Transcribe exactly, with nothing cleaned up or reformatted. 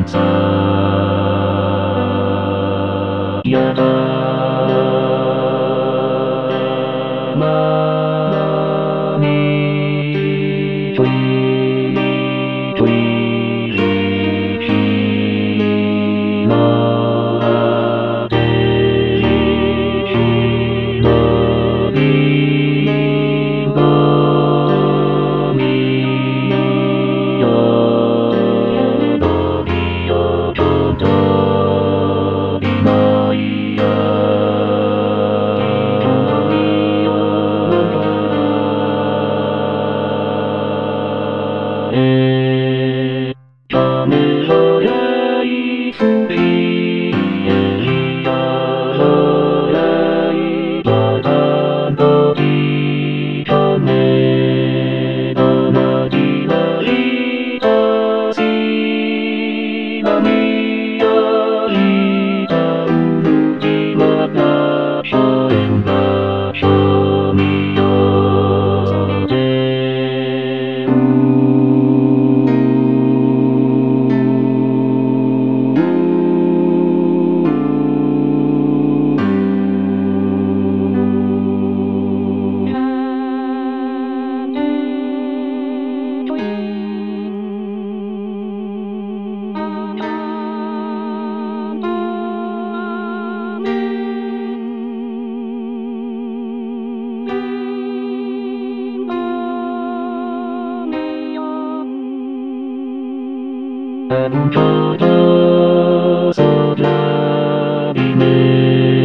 さやだまにちょいちょいしなでしなびがみやだびやちょだびないやえチャメラやいすりえりやらやいばだなりチャメだなりなりだしなみやりだうぬじまなしゃえんなしゃみやさでEm cho ta sao ra đi mê